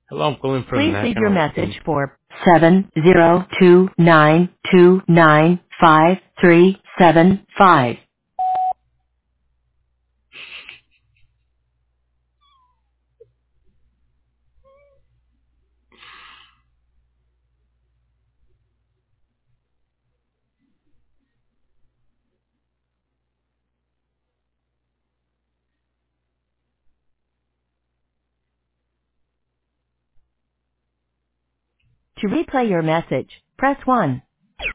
Hello, I'm calling from Please leave your National. message for 702929535. To replay your message, press 1.